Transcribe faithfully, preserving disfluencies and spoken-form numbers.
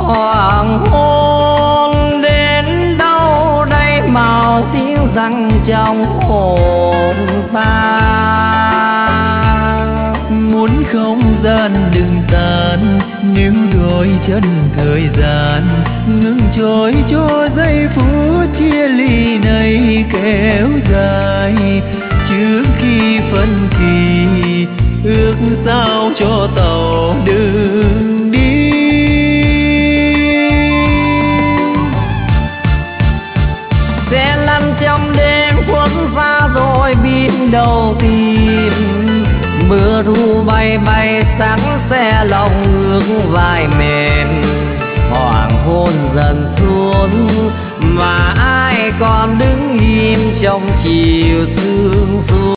Hoàng hôn đến đâu đây màu tiếng răng trong hồn ta. Muốn không gian đừng tan, nếu đôi chân thời gian ngừng trôi cho giây phút chia ly này kéo dài. Trước khi phân kỳ ước sao cho tàu đừng đi. Sẽ lăn trong đêm khuất pha rồi biết đâu tìm. Mưa ru bay bay sáng xe lòng ước vai mềm. Hoàng hôn dần xuống mà ai còn đứng im trong chiều sương xuống.